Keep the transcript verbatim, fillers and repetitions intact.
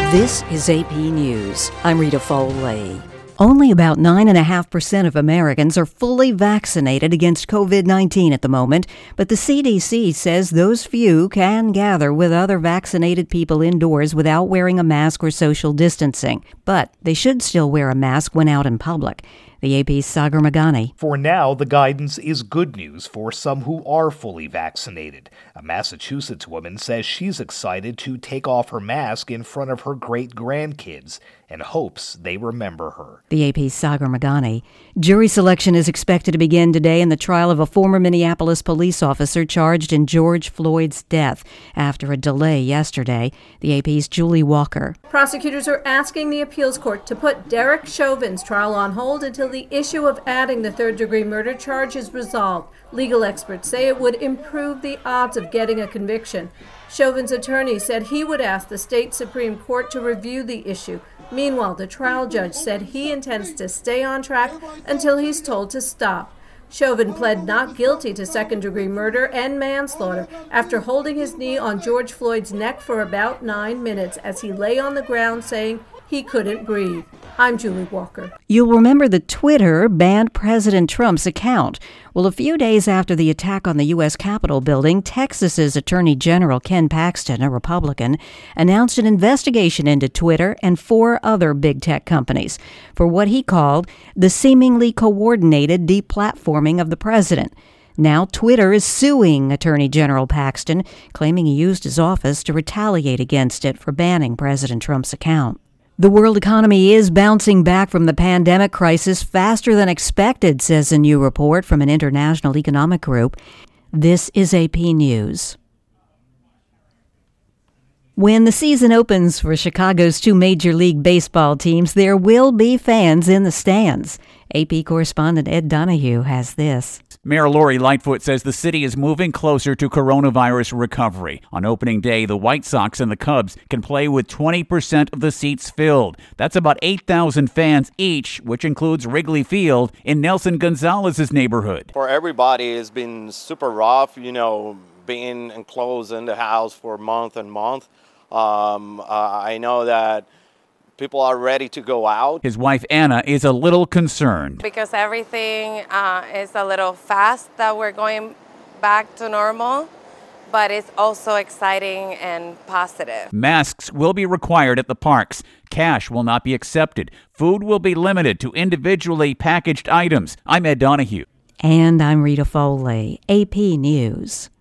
This is A P News. I'm Rita Foley. Only about nine point five percent of Americans are fully vaccinated against covid nineteen at the moment, but the C D C says those few can gather with other vaccinated people indoors without wearing a mask or social distancing. But they should still wear a mask when out in public. The A P's Sagar Meghani. For now, the guidance is good news for some who are fully vaccinated. A Massachusetts woman says she's excited to take off her mask in front of her great-grandkids and hopes they remember her. The A P's Sagar Meghani. Jury selection is expected to begin today in the trial of a former Minneapolis police officer charged in George Floyd's death after a delay yesterday. The A P's Julie Walker. Prosecutors are asking the appeals court to put Derek Chauvin's trial on hold until the issue of adding the third-degree murder charge is resolved. Legal experts say it would improve the odds of getting a conviction. Chauvin's attorney said he would ask the state Supreme Court to review the issue. Meanwhile, the trial judge said he intends to stay on track until he's told to stop. Chauvin pled not guilty to second-degree murder and manslaughter after holding his knee on George Floyd's neck for about nine minutes as he lay on the ground saying he couldn't breathe. I'm Julie Walker. You'll remember that Twitter banned President Trump's account. Well, a few days after the attack on the U S Capitol building, Texas's Attorney General Ken Paxton, a Republican, announced an investigation into Twitter and four other big tech companies for what he called the seemingly coordinated deplatforming of the president. Now Twitter is suing Attorney General Paxton, claiming he used his office to retaliate against it for banning President Trump's account. The world economy is bouncing back from the pandemic crisis faster than expected, says a new report from an international economic group. This is A P News. When the season opens for Chicago's two Major League Baseball teams, there will be fans in the stands. A P correspondent Ed Donahue has this. Mayor Lori Lightfoot says the city is moving closer to coronavirus recovery. On opening day, the White Sox and the Cubs can play with twenty percent of the seats filled. That's about eight thousand fans each, which includes Wrigley Field in Nelson Gonzalez's neighborhood. For everybody, it's been super rough, you know, being enclosed in the house for a month and month. Um, uh, I know that people are ready to go out. His wife, Anna, is a little concerned. Because everything uh, is a little fast that we're going back to normal, but it's also exciting and positive. Masks will be required at the parks. Cash will not be accepted. Food will be limited to individually packaged items. I'm Ed Donahue. And I'm Rita Foley, A P News.